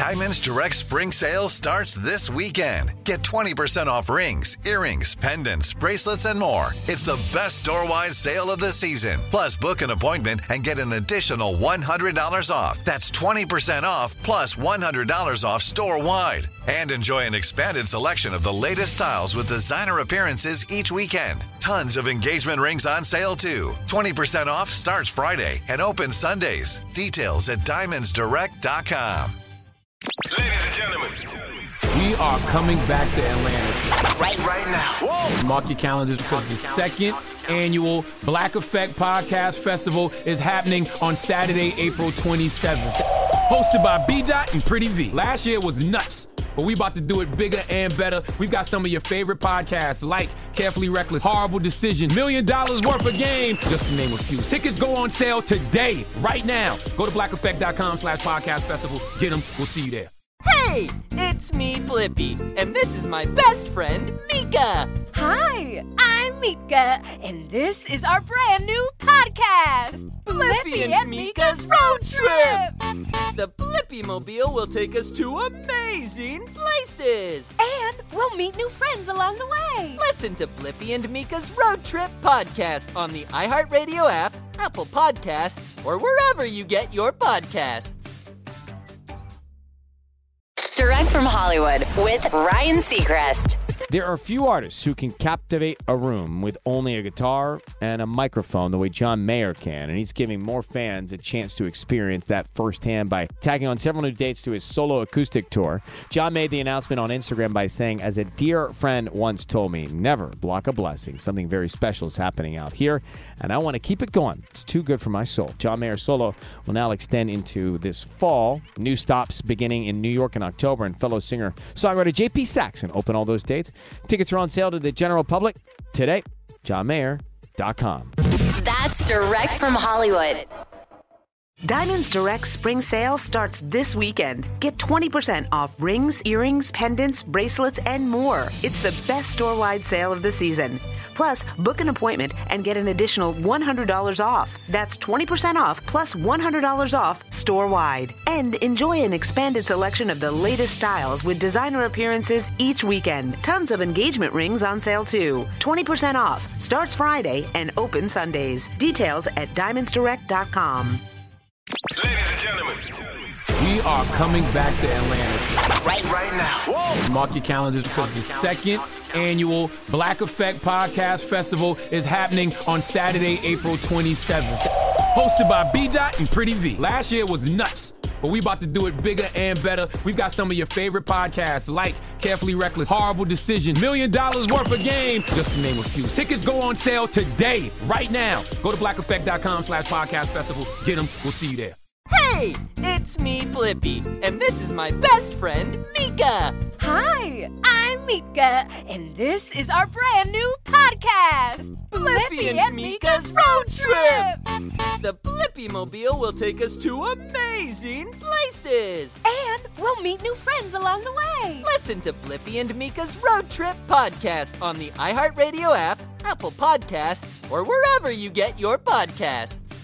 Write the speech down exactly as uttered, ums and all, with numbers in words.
Diamonds Direct Spring Sale starts this weekend. Get twenty percent off rings, earrings, pendants, bracelets, and more. It's the best store-wide sale of the season. Plus, book an appointment and get an additional one hundred dollars off. That's twenty percent off plus one hundred dollars off store-wide. And enjoy an expanded selection of the latest styles with designer appearances each weekend. Tons of engagement rings on sale, too. twenty percent off starts Friday and opens Sundays. Details at diamonds direct dot com. Ladies and gentlemen, we are coming back to Atlanta. Right, right now. Whoa. Mark your calendars because the second annual Black Effect Podcast Festival is happening on Saturday, April twenty-seventh. Hosted by B-Dot and Pretty V. Last year was nuts, but we about to do it bigger and better. We've got some of your favorite podcasts like Carefully Reckless, Horrible Decision, Million Dollars Worth of Game, just to name a few. Tickets go on sale today, right now. Go to black effect dot com slash podcast festival. Get them. We'll see you there. Hey, it's me, Blippi, and this is my best friend, Mika. Hi, I'm Mika, and this is our brand new podcast, Blippi and, and Mika's Road Trip. The Blippi Mobile will take us to amazing places. And we'll meet new friends along the way. Listen to Blippi and Mika's Road Trip podcast on the iHeartRadio app, Apple Podcasts, or wherever you get your podcasts. Direct from Hollywood with Ryan Seacrest. There are few artists who can captivate a room with only a guitar and a microphone the way John Mayer can, and he's giving more fans a chance to experience that firsthand by tagging on several new dates to his solo acoustic tour. John made the announcement on Instagram by saying, "As a dear friend once told me, never block a blessing. Something very special is happening out here, and I want to keep it going. It's too good for my soul." John Mayer's solo will now extend into this fall. New stops beginning in New York in October, and fellow singer-songwriter J P Saxon open all those dates. Tickets are on sale to the general public today. john mayer dot com. That's Direct from Hollywood. Diamonds Direct Spring Sale starts this weekend. Get twenty percent off rings, earrings, pendants, bracelets, and more. It's the best store-wide sale of the season. Plus, book an appointment and get an additional one hundred dollars off. That's twenty percent off plus one hundred dollars off store-wide. And enjoy an expanded selection of the latest styles with designer appearances each weekend. Tons of engagement rings on sale, too. twenty percent off. Starts Friday and open Sundays. Details at diamonds direct dot com. Ladies and gentlemen, we are coming back to Atlanta. Right, right now. Whoa. Mark your calendars because the second annual Black Effect Podcast Festival is happening on Saturday, April twenty-seventh. Hosted by B-Dot and Pretty V. Last year was nuts, but we about to do it bigger and better. We've got some of your favorite podcasts like Carefully Reckless, Horrible Decision, Million Dollars Worth of Game, just to name a few. Tickets go on sale today, right now. Go to black effect dot com slash podcast festival. Get them. We'll see you there. Hey, it's me, Blippi, and this is my best friend, Mika. Hi, I'm Mika, and this is our brand new podcast, Blippi and, and Mika's Road Trip. The Blippi Mobile will take us to amazing places. And we'll meet new friends along the way. Listen to Blippi and Mika's Road Trip podcast on the iHeartRadio app, Apple Podcasts, or wherever you get your podcasts.